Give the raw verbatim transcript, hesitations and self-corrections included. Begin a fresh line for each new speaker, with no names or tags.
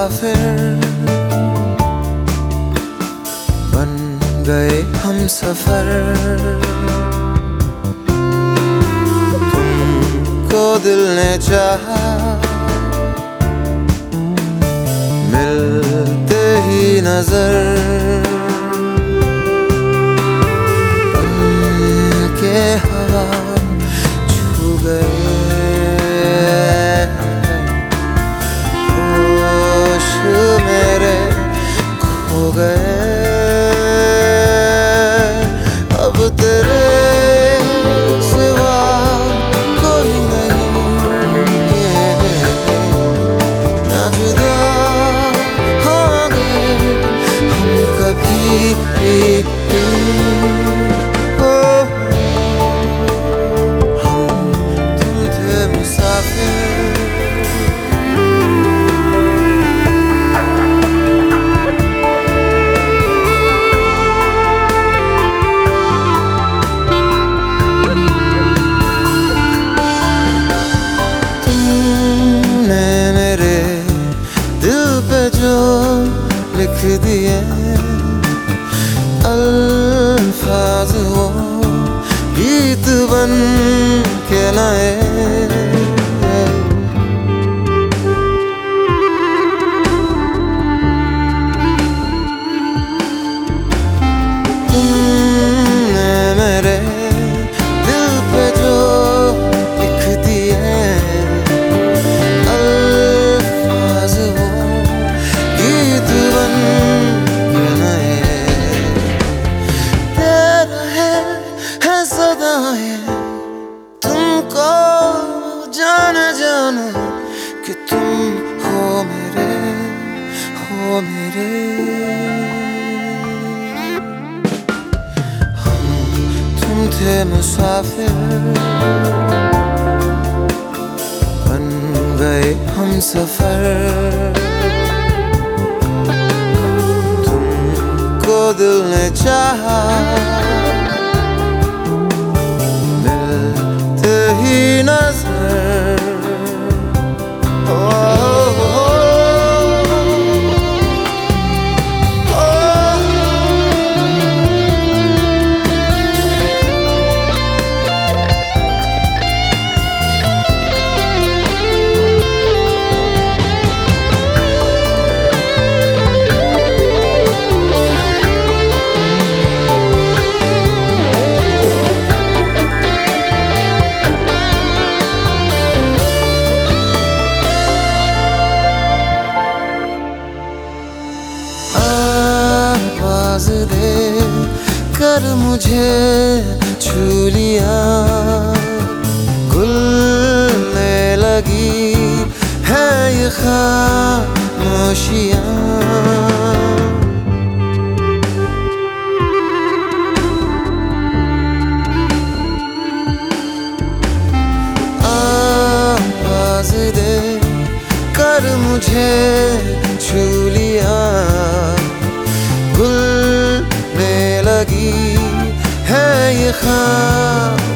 मुसाफिर बन गए हम सफर। तुमको दिल ने चाहा, मिलते ही नजर बन के हवा छू गए। होश मेरे खो गए। अब तेरे सिवा कोई नहीं, ना जुदा होंगे हम कभी भी। हम तुम थे मुसाफिर, जो लिख दिए अल्फाज वो गीत बन के लाए। तुमने मेरे दिल पे जो लिख दिए अल्फाज वो तुमको जाने जाने कि तुम हो मेरे, हो मेरे। हम तुम थे मुसाफिर बन गए हम सफर। तुमको दिल ने चाहा, नजर ओ, ओ, ओ, दे कर मुझे छू लिया, घुलने लगी है ये खामोशियाँ। आवाज़ दे कर मुझे छू लिया, लगी है ये खामोशियाँ।